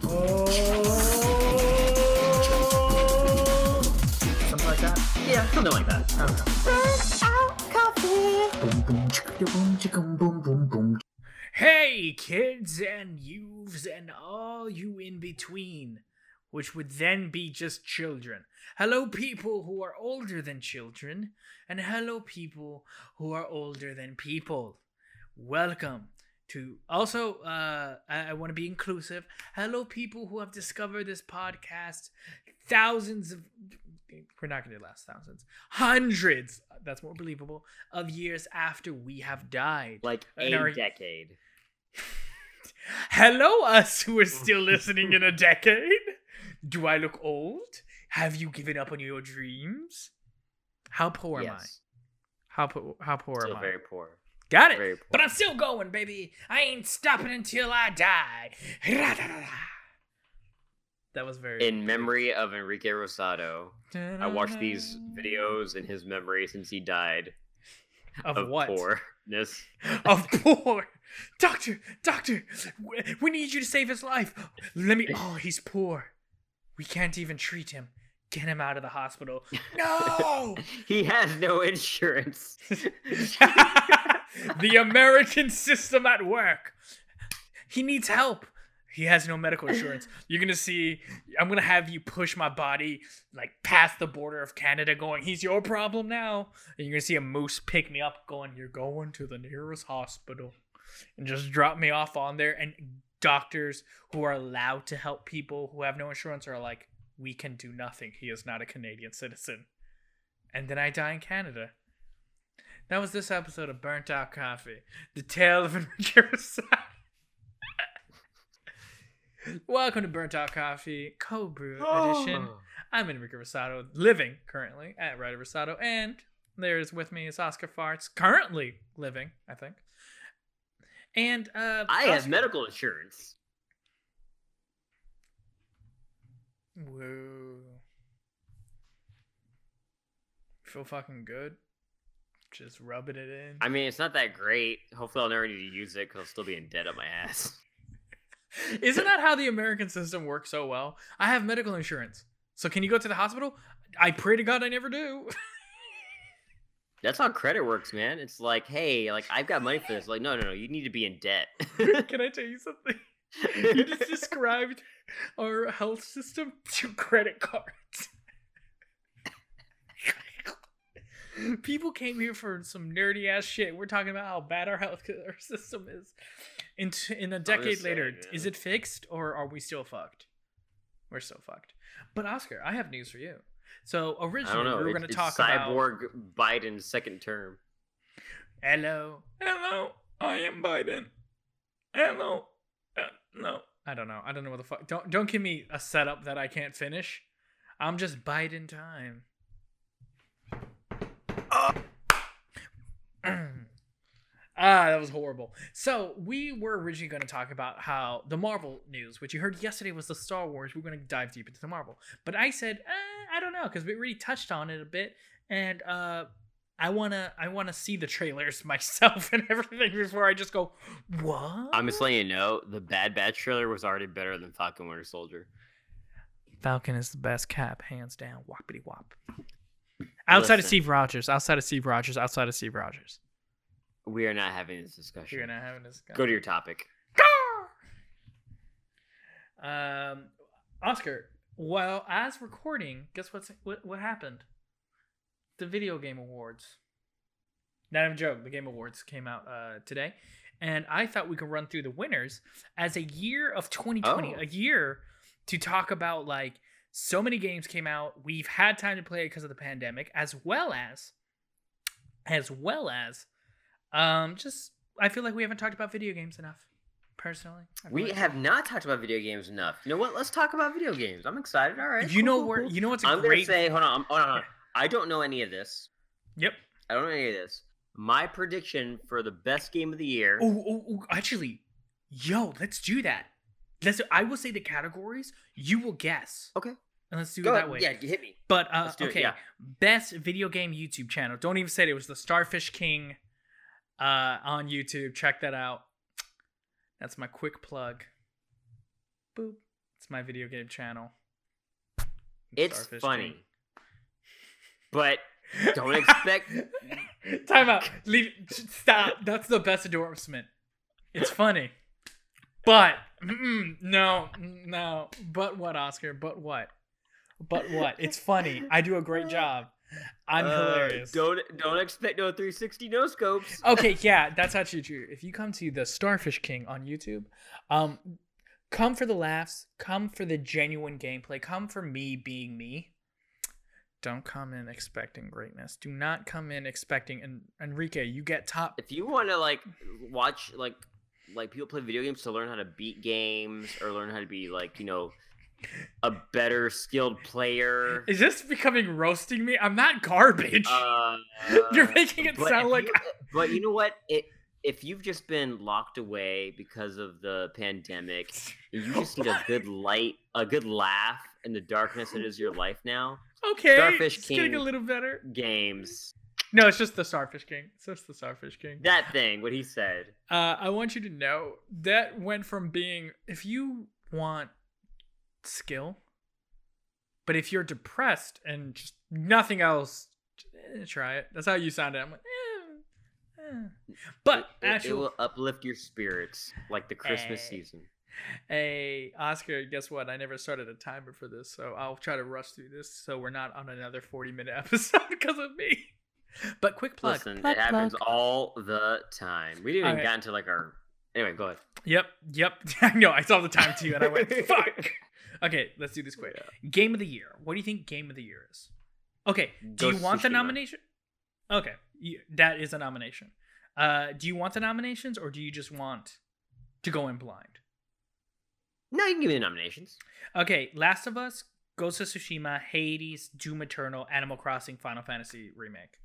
Oh, something like that. Yeah, something like that. I don't know. Boom, boom, chicka, boom, chicka, boom, boom, boom. Hey, kids and youths and all you in between, which would then be just children. Hello, people who are older than children, and hello, people who are older than people. Welcome to also, I want to be inclusive. Hello, people who have discovered this podcast thousands of, we're not going to last thousands, hundreds, that's more believable, of years after we have died. Like a decade. Hello, us who are still listening in a decade. Do I look old? Have you given up on your dreams? How poor am I? How poor Still am I? very poor. Got it. Very poor. But I'm still going, baby. I ain't stopping until I die. That was very... In memory of Enrique Rosado, I watched these videos in his memory since he died. Of what? Poorness. Of poor. Doctor, we need you to save his life. Oh, he's poor. We can't even treat him. Get him out of the hospital. No! He has no insurance. The American system at work. He needs help. He has no medical insurance. You're going to see, I'm going to have you push my body like past the border of Canada going, he's your problem now. And you're going to see a moose pick me up going, you're going to the nearest hospital. And just drop me off on there. And doctors who are allowed to help people who have no insurance are like, we can do nothing. He is not a Canadian citizen. And then I die in Canada. That was this episode of Burnt Out Coffee. The tale of Enrique Rosado. Welcome to Burnt Out Coffee, Cold Brew Edition. I'm Enrique Rosado, living currently at Ryder Rosado, and there's with me is Oscar Farts, currently living, I think. And I have medical insurance. Whoa. Feel fucking good. Just rubbing it in. I mean, it's not that great. Hopefully I'll never need to use it because I'll still be in debt on my ass. Isn't that how the American system works so well? I have medical insurance. So can you go to the hospital? I pray to God I never do. That's how credit works, man. It's like, hey, like I've got money for this. Like, no, you need to be in debt. Can I tell you something? You just described our health system to credit cards. People came here for some nerdy ass shit. We're talking about how bad our healthcare system is. In a decade later, is it fixed or are we still fucked? We're still fucked. But Oscar, I have news for you. So originally we were going to talk about Cyborg Biden's second term. Hello, I am Biden. Hello, no, I don't know what the fuck. Don't give me a setup that I can't finish. I'm just Biden time. That was horrible. So we were originally going to talk about how the Marvel news, which you heard yesterday was the Star Wars. We're going to dive deep into the Marvel. But I said, I don't know, because we already touched on it a bit. And I wanna see the trailers myself and everything before I just go, what? I'm just letting you know, the Bad Batch trailer was already better than Falcon Winter Soldier. Falcon is the best Cap, hands down. Whoppity whop. Outside of Steve Rogers. We are not having this discussion. We're not having this discussion. Go to your topic. Oscar, well, as recording, guess what happened? The Video Game Awards. Not even a joke. The Game Awards came out today. And I thought we could run through the winners as a year of 2020. A year to talk about, like, so many games came out. We've had time to play it because of the pandemic, as well as just, I feel like we haven't talked about video games enough, personally. We have not talked about video games enough. You know what? Let's talk about video games. I'm excited. All right. You know what's a I'm great... going to say, hold on. I don't know any of this. Yep. I don't know any of this. My prediction for the best game of the year... Actually, let's do that. I will say the categories, you will guess. Okay. And let's do it that way. Yeah, hit me. But, let's do it, yeah. Best video game YouTube channel. Don't even say it. It was the Starfish King on YouTube. Check that out. That's my quick plug. Boop. It's my video game channel. It's Starfish funny, King. but don't expect. Time out. Leave. Stop. That's the best endorsement. It's funny, but no. But what, Oscar? But what? But what? It's funny. I do a great job. I'm hilarious. Don't expect no 360 no scopes. Okay, yeah, that's actually true. If you come to the Starfish King on YouTube, come for the laughs, come for the genuine gameplay, come for me being me. Don't come in expecting greatness. Do not come in expecting. And Enrique, you get top. If you want to like watch like people play video games to learn how to beat games or learn how to be like, you know, a better skilled player. Is this becoming roasting me? I'm not garbage. You're making it sound like. But you know what? If you've just been locked away because of the pandemic, and you just need a good light, a good laugh in the darkness that is your life now. Okay, Starfish it's King getting a little better. Games. No, it's just the Starfish King. It's just the Starfish King. That thing, what he said. I want you to know that went from being, if you want skill, but if you're depressed and just nothing else, try it. That's how you sounded. I'm like, But it will uplift your spirits like the Christmas season. Hey, Oscar, guess what? I never started a timer for this, so I'll try to rush through this so we're not on another 40-minute episode because of me. But quick plug. Listen, plug, it happens plug. all the time. We didn't even get into like our... Anyway, go ahead. Yep. I know, I saw the time too, and I went, fuck! Okay, let's do this quick. Yeah. Game of the year. What do you think Game of the year is? Okay, do you want the nomination? Okay, that is a nomination. Do you want the nominations, or do you just want to go in blind? No, you can give me the nominations. Okay, Last of Us, Ghost of Tsushima, Hades, Doom Eternal, Animal Crossing, Final Fantasy Remake.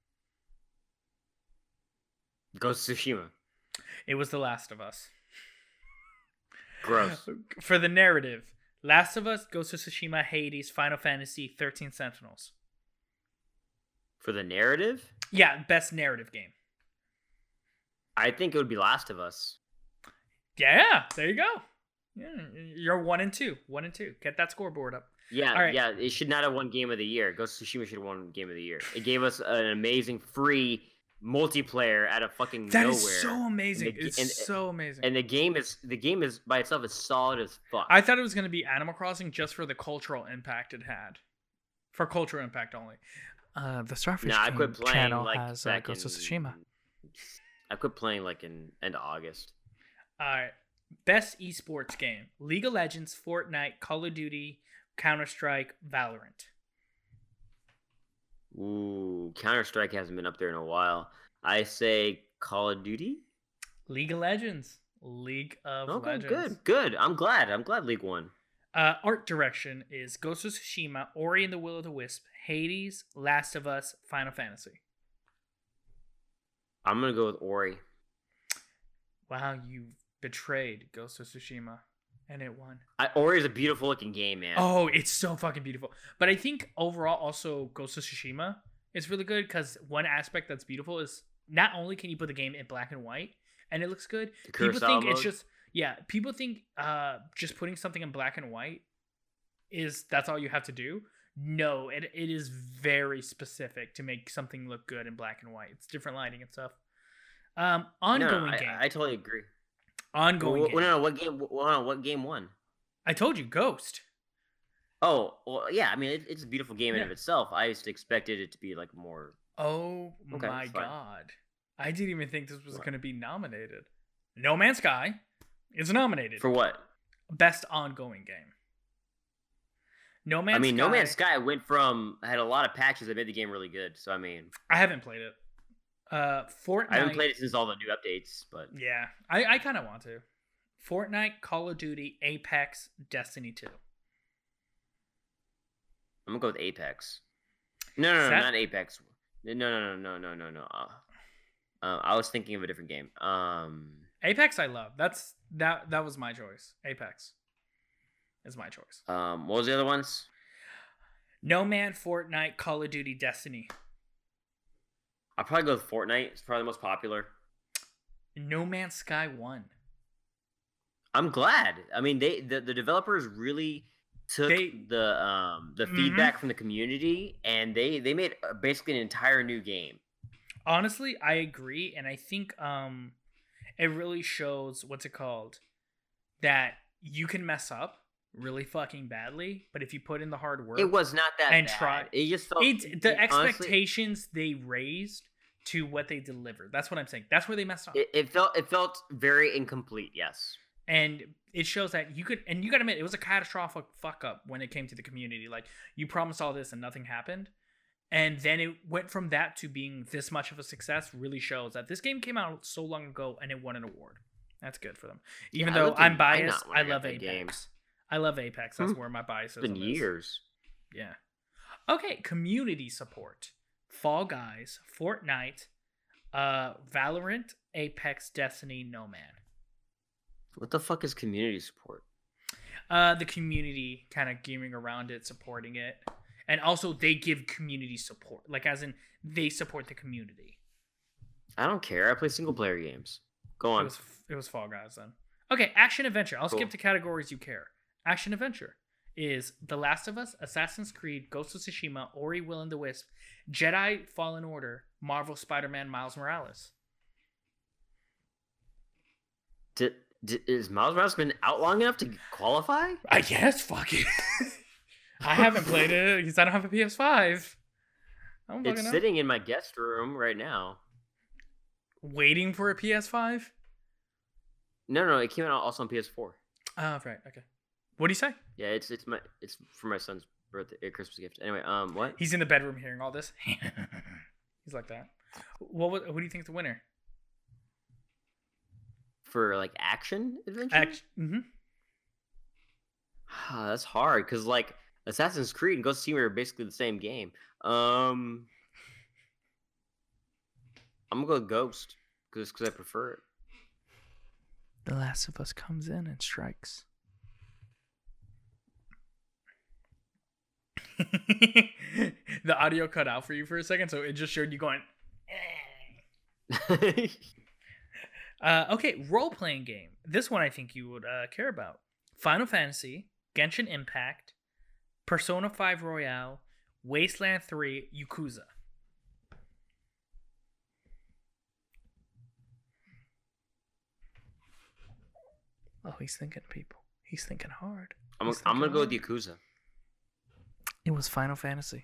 Ghost of Tsushima. It was The Last of Us. Gross. For the narrative, Last of Us, Ghost of Tsushima, Hades, Final Fantasy, 13 Sentinels. For the narrative? Yeah, best narrative game. I think it would be Last of Us. Yeah, there you go. Yeah, you're 1 and 2. 1 and 2. Get that scoreboard up. Yeah, right. Yeah. It should not have won Game of the Year. Ghost of Tsushima should have won Game of the Year. It gave us an amazing free multiplayer out of fucking nowhere. That is so amazing. It's so amazing. And the game is by itself is solid as fuck. I thought it was going to be Animal Crossing just for the cultural impact it had. For cultural impact only. The Starfish King channel like has Ghost of Tsushima. I quit playing like in end of August. Alright. Best esports game. League of Legends, Fortnite, Call of Duty, Counter-Strike, Valorant. Ooh, Counter-Strike hasn't been up there in a while. I say Call of Duty? League of Legends. League of Legends. Good. I'm glad League won. Art direction is Ghost of Tsushima, Ori and the Will of the Wisp, Hades, Last of Us, Final Fantasy. I'm going to go with Ori. Wow, you betrayed Ghost of Tsushima, and it won. Ori is a beautiful looking game, man. Oh, it's so fucking beautiful. But I think overall, also Ghost of Tsushima is really good because one aspect that's beautiful is not only can you put the game in black and white and it looks good. People think it's just People think just putting something in black and white that's all you have to do. No, it is very specific to make something look good in black and white. It's different lighting and stuff. Ongoing game. I totally agree. Ongoing game. No, what game won? I told you, Ghost. Oh, well, yeah. I mean, it's a beautiful game in of itself. I just expected it to be like more. Oh my god! I didn't even think this was going to be nominated. No Man's Sky is nominated for what? Best ongoing game. No Man's Sky. No Man's Sky had a lot of patches that made the game really good. So I mean, I haven't played it. Fortnite. I haven't played it since all the new updates, but yeah, I kind of want to. Fortnite, Call of Duty, Apex, Destiny 2. I'm gonna go with Apex. No, not Apex. No. I was thinking of a different game. Apex, I love. That was my choice. Apex is my choice. What was the other ones? No Man, Fortnite, Call of Duty, Destiny. I'll probably go with Fortnite. It's probably the most popular. No Man's Sky won. I'm glad. I mean, the developers really took They the mhm. feedback from the community, and they made basically an entire new game. Honestly, I agree, and I think it really shows what's it called that you can mess up really fucking badly, but if you put in the hard It work was not that and try bad. It just felt the honestly. expectations they raised to what they delivered. That's what I'm saying. That's where they messed up. It felt very incomplete. Yes. And it shows that you could, and you gotta admit, it was a catastrophic fuck up when it came to the community. Like, you promised all this and nothing happened. And then it went from that to being this much of a success. Really shows that this game came out so long ago and it won an award. That's good for them. Even Yeah, I though lived I'm in. I biased, not when I I got love that game. Apex. I love Apex. That's where my It's been biasism is. years. Yeah. Okay, community support. Fall Guys, Fortnite, Valorant, Apex, Destiny, No Man. What the fuck is community support? The community kind of gearing around it, supporting it. And also they give community support. Like as in they support the community. I don't care. I play single player games. Go on. It was Fall Guys then. Okay, action adventure. I'll Cool. skip to categories you care. Action adventure is The Last of Us, Assassin's Creed, Ghost of Tsushima, Ori Will and the Wisp, Jedi Fallen Order, Marvel Spider-Man Miles Morales. Is Miles Morales been out long enough to qualify? I guess, fuck it. I haven't played it because I don't have a PS5. I don't fucking It's know. sitting in my guest room right now. Waiting for a PS5? No, it came out also on PS4. Oh, right, okay. What do you say? Yeah, it's for my son's birthday Christmas gift. Anyway, what? He's in the bedroom hearing all this. He's like that. What do you think is the winner? For like action adventure? That's hard because like Assassin's Creed and Ghost of Tsushima are basically the same game. I'm gonna go Ghost because I prefer it. The Last of Us comes in and strikes. The audio cut out for you for a second, so it just showed you going. Okay, role-playing game. This one I think you would care about. Final Fantasy, Genshin Impact, Persona 5 Royale, Wasteland 3, Yakuza. Oh, he's thinking, people. He's thinking hard. I'm gonna go with Yakuza. It was Final Fantasy.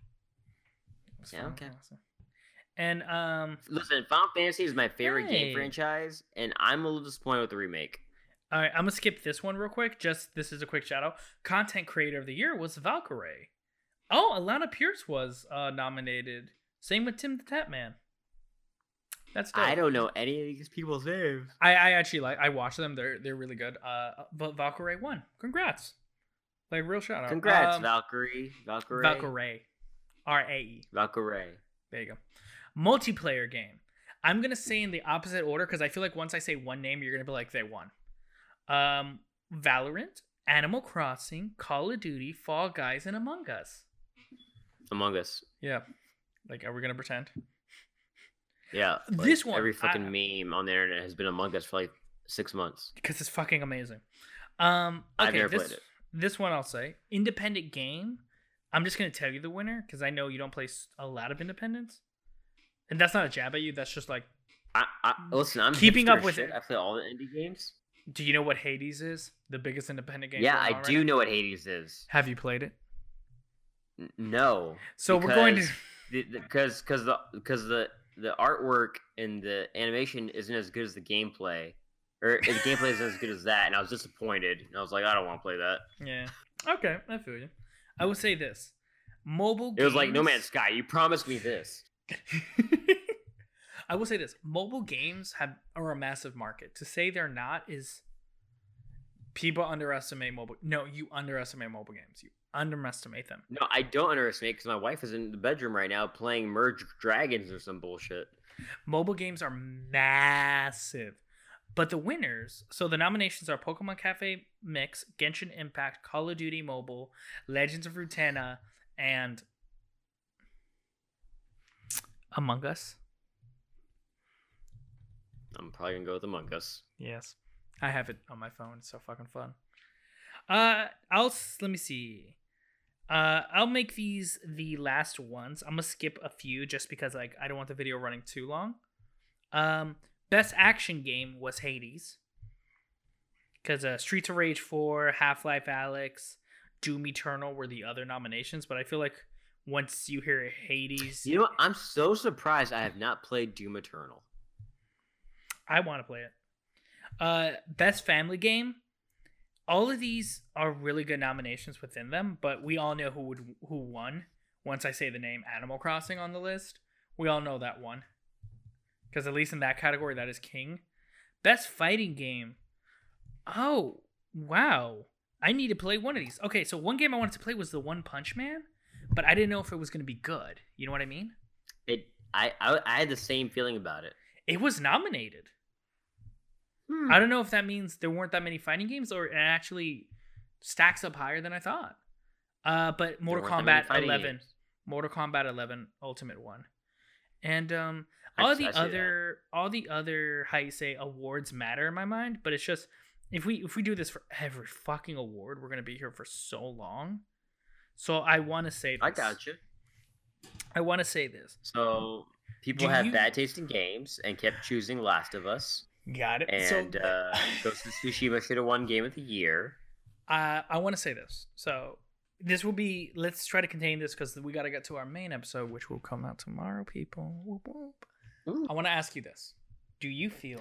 Yeah, okay. And listen, Final Fantasy is my favorite game franchise, and I'm a little disappointed with the remake. All right, I'm gonna skip this one real quick. Just this is a quick shout out. Content Creator of the Year was Valkyrae. Oh, Alana Pierce was nominated. Same with Tim the Tatman. That's dope. I don't know any of these people's names. I actually I watch them. They're really good. But Valkyrae won. Congrats. Like real shout out. Congrats, Valkyrae. Valkyrae. RAE. Valkyrae. There you go. Multiplayer game. I'm gonna say in the opposite order because I feel like once I say one name, you're gonna be like they won. Valorant, Animal Crossing, Call of Duty, Fall Guys, and Among Us. Among Us. Yeah. Like, are we gonna pretend? Yeah. Like this one. Every fucking meme on the internet has been Among Us for like 6 months. Because it's fucking amazing. I've never played it. This one I'll say. Independent game. I'm just gonna tell you the winner because I know you don't play a lot of independents. And that's not a jab at you. That's just like. Listen, I'm keeping up with it. I play all the indie games. Do you know what Hades is? The biggest independent game. Yeah, I do know what Hades is. Have you played it? No. So we're going to because the artwork and the animation isn't as good as the gameplay, or the gameplay isn't as good as that, and I was disappointed. And I was like, I don't want to play that. Yeah. Okay, I feel you. I would say this: mobile. It was like No Man's Sky. You promised me this. I will say this: mobile games are a massive market. To say they're not is people underestimate mobile. No, you underestimate mobile games. You underestimate them. No, I don't underestimate because my wife is in the bedroom right now playing Merge Dragons or some bullshit. Mobile games are massive. But the winners, so the nominations are Pokemon Cafe Mix, Genshin Impact, Call of Duty Mobile, Legends of Runeterra, and Among Us. I'm probably gonna go with Among Us. Yes. I have it on my phone. It's so fucking fun. Let me see. I'll make these the last ones. I'm gonna skip a few just because like I don't want the video running too long. Best action game was Hades. Because Streets of Rage 4, Half-Life Alyx, Doom Eternal were the other nominations, but I feel like once you hear Hades... You know what? I'm so surprised I have not played Doom Eternal. I want to play it. Best family game. All of these are really good nominations within them, but we all know who won. Once I say the name Animal Crossing on the list, we all know that one. Because at least in that category, that is king. Best fighting game. Oh, wow. I need to play one of these. Okay, so one game I wanted to play was the One Punch Man, but I didn't know if it was going to be good. You know what I mean? I had the same feeling about it. It was nominated. I don't know if that means there weren't that many fighting games or it actually stacks up higher than I thought. But Mortal Kombat 11. Mortal Kombat 11 Ultimate one. And all the other how you say awards matter in my mind, but it's just if we do this for every fucking award, we're gonna be here for so long. So I want to say this. I got you. I want to say this. So people have bad taste in games and kept choosing Last of Us. Got it. And Ghost of Tsushima should have won Game of the Year. I want to say this. So this will be. Let's try to contain this because we got to get to our main episode, which will come out tomorrow. People. Whoop, whoop. I want to ask you this: do you feel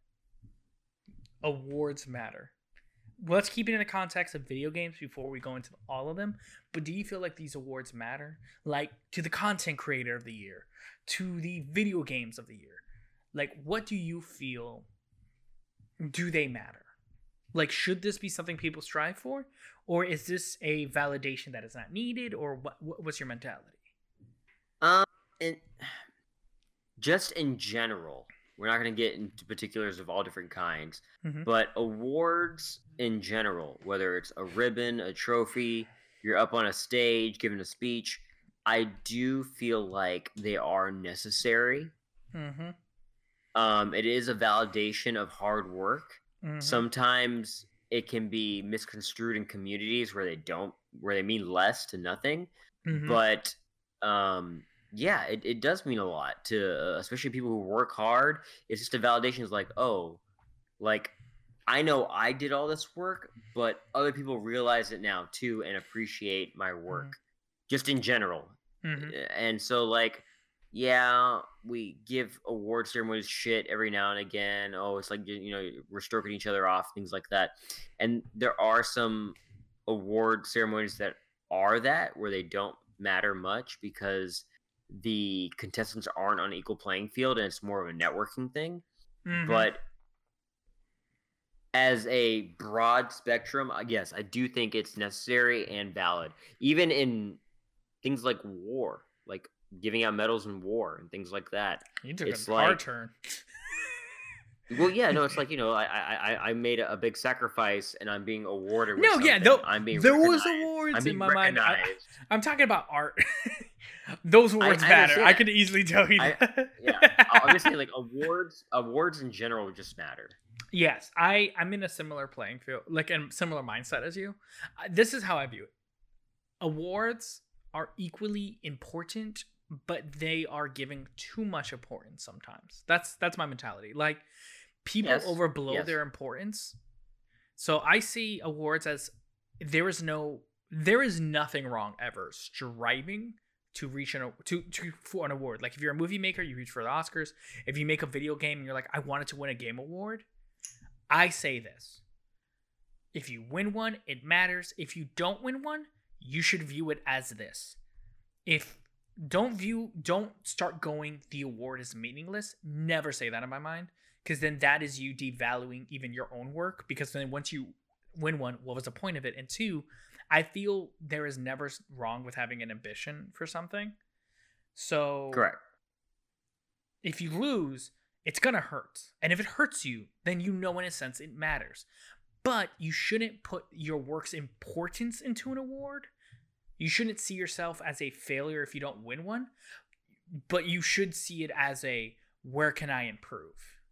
awards matter? Let's keep it in the context of video games before we go into all of them. But do you feel like these awards matter? Like to the content creator of the year, to the video games of the year. Like, what do you feel? Do they matter? Like, should this be something people strive for? Or is this a validation that is not needed? Or what's your mentality? Just in general, we're not going to get into particulars of all different kinds, but awards in general, whether it's a ribbon, a trophy, you're up on a stage giving a speech, I do feel like they are necessary. It is a validation of hard work. Sometimes it can be misconstrued in communities where they mean less to nothing. But yeah, it does mean a lot to especially people who work hard. It's just a validation. It's like, oh, like I know I did all this work, but other people realize it now too and appreciate my work, just in general. And so like. Yeah, we give award ceremonies shit every now and again. Oh, it's like, we're stroking each other off, things like that. And there are some award ceremonies that are that, where they don't matter much because the contestants aren't on an equal playing field and it's more of a networking thing. But as a broad spectrum, yes, I do think it's necessary and valid. Even in things like war, like giving out medals in war and things like that. You took a hard turn. Well, yeah, no, it's like, I made a big sacrifice and I'm being awarded with something. There was awards in my mind. I'm talking about art. Those awards matter. I could easily tell you that. I'm just saying, like, awards in general just matter. Yes, I'm in a similar playing field, like a similar mindset as you. This is how I view it. Awards are equally important, but they are giving too much importance sometimes. That's my mentality. Like, people overblow their importance. So I see awards as there is nothing wrong ever striving to reach for an award. Like, if you're a movie maker, you reach for the Oscars. If you make a video game and you're like, I wanted to win a game award, I say this: if you win one, it matters. If you don't win one, you should view it as this. Don't start going, the award is meaningless. Never say that in my mind, because then that is you devaluing even your own work, because then once you win one, what was the point of it? And two, I feel there is never wrong with having an ambition for something. So correct. If you lose, it's gonna hurt. And if it hurts you, then in a sense it matters. But you shouldn't put your work's importance into an award. You shouldn't see yourself as a failure if you don't win one, but you should see it as where can I improve?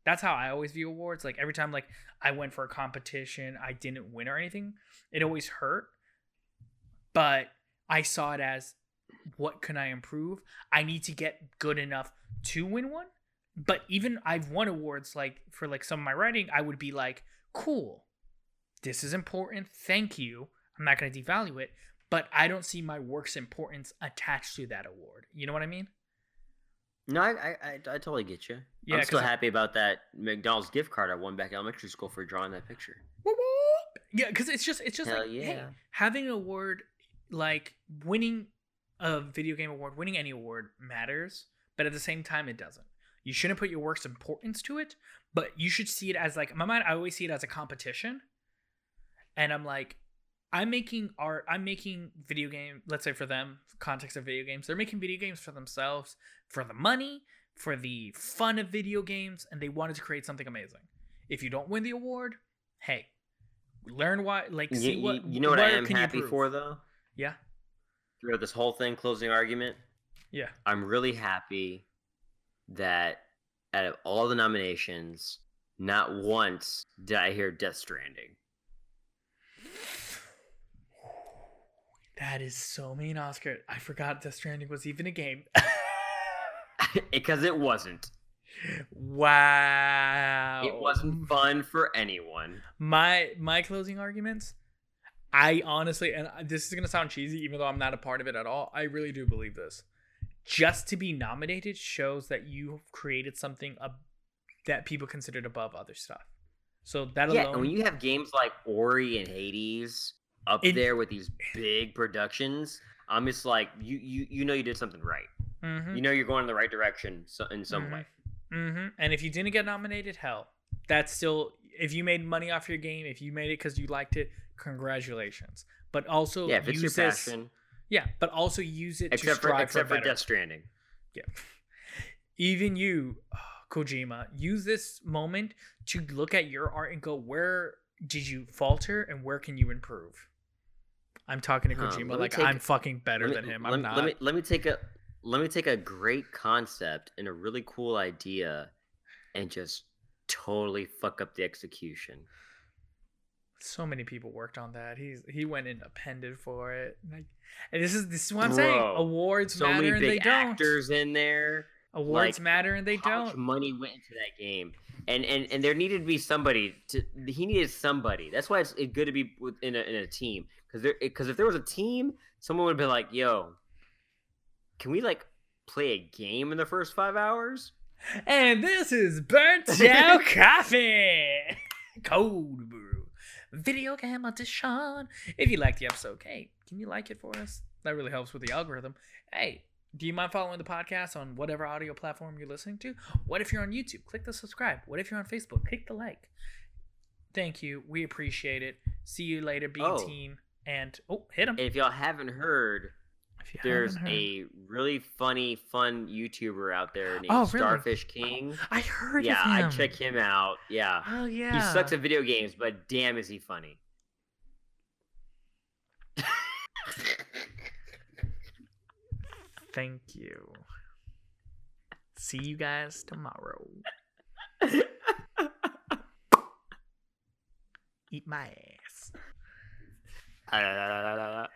That's how I always view awards. Like every time like I went for a competition, I didn't win or anything. It always hurt. But I saw it as, what can I improve? I need to get good enough to win one. But even I've won awards like for like some of my writing, I would be like, cool, this is important. Thank you. I'm not going to devalue it, but I don't see my work's importance attached to that award. You know what I mean? No, I totally get you. Yeah, I'm still happy about that McDonald's gift card I won back in elementary school for drawing that picture. Yeah, because it's just Hell like, yeah. hey, having an award, like winning a video game award, winning any award matters, but at the same time, it doesn't. You shouldn't put your work's importance to it, but you should see it as like, in my mind, I always see it as a competition. And I'm like, I'm making art, I'm making video game, let's say for them, context of video games, they're making video games for themselves, for the money, for the fun of video games, and they wanted to create something amazing. If you don't win the award, hey, learn why, like, see what you know what I am happy for, though? Yeah. Throughout this whole thing, closing argument? Yeah. I'm really happy that out of all the nominations, not once did I hear Death Stranding. That is so mean, Oscar. I forgot Death Stranding was even a game. Because it wasn't. Wow. It wasn't fun for anyone. My closing arguments, I honestly, and this is going to sound cheesy even though I'm not a part of it at all, I really do believe this. Just to be nominated shows that you've created something that people considered above other stuff. So that alone. Yeah, and when you have games like Ori and Hades up there with these big productions, I'm just like, you know you did something right. Mm-hmm. You know you're going in the right direction in some way. Mm-hmm. And if you didn't get nominated, hell, that's still, if you made money off your game, if you made it because you liked it, congratulations. But also, if it's your passion. Yeah, but also use it to strive for better. Except for Death Stranding. Yeah. Even you, Kojima, use this moment to look at your art and go, where did you falter and where can you improve? I'm talking to Kojima like I'm fucking better than him. I'm not. Let me take a great concept and a really cool idea and just totally fuck up the execution. So many people worked on that. He went independent for it. Like, and this is what I'm saying. Awards matter and they don't. So many big actors in there. Awards matter and they don't. How much money went into that game? And there needed to be somebody. He needed somebody. That's why it's good to be in a team. Because if there was a team, someone would have been like, "Yo, can we like play a game in the first 5 hours?" And this is Burnt Out Coffee, Cold Brew Video Game Edition. If you liked the episode, hey, can you like it for us? That really helps with the algorithm. Hey, do you mind following the podcast on whatever audio platform you're listening to? What if you're on YouTube? Click the subscribe. What if you're on Facebook? Click the like. Thank you. We appreciate it. See you later, B-Team. And, hit him. If y'all haven't heard, there's a really fun YouTuber out there named Starfish King. I heard of him. Yeah, I check him out. Yeah. Oh, yeah. He sucks at video games, but damn is he funny. Thank you. See you guys tomorrow. Eat my ass.